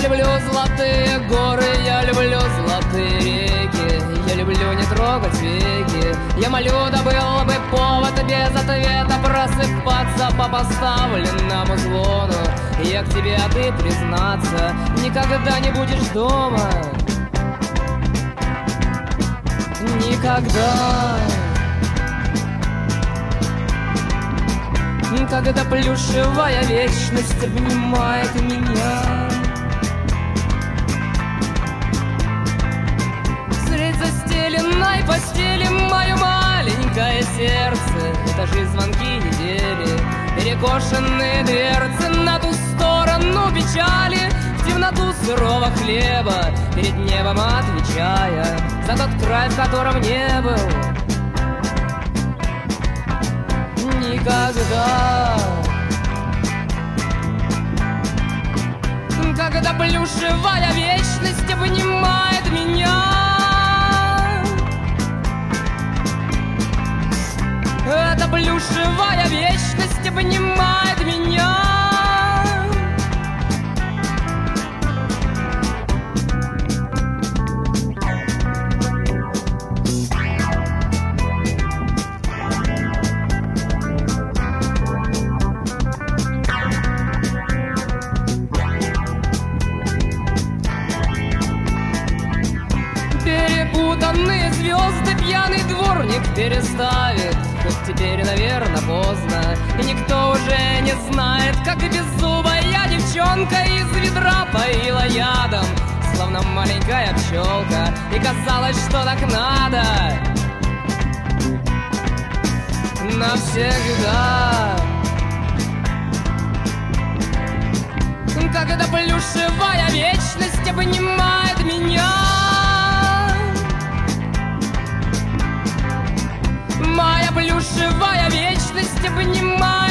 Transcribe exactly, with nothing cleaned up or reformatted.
люблю золотые горы, я люблю золотые реки, я люблю не трогать веки. Я молю, да был бы повод без ответа просыпаться по поставленному звону. Я к тебе, а ты, признаться, никогда не будешь дома. Никогда. Когда плюшевая вечность обнимает меня. Средь застеленной постели мое маленькое сердце, этажи, звонки, недели, перекошенные дверцы на ту сторону печали, в темноту сырого хлеба, перед небом отвечая за тот край, в котором не был никогда. Когда плюшевая вечность обнимает меня. Эта плюшевая вечность обнимает меня. Перепутанные звезды пьяный дворник переставит, хоть теперь, наверное, поздно, и никто уже не знает, как беззубая девчонка из ведра поила ядом, словно маленькая пчелка, и казалось, что так надо навсегда. Когда плюшевая вечность обнимает меня. Моя плюшевая вечность обнимает.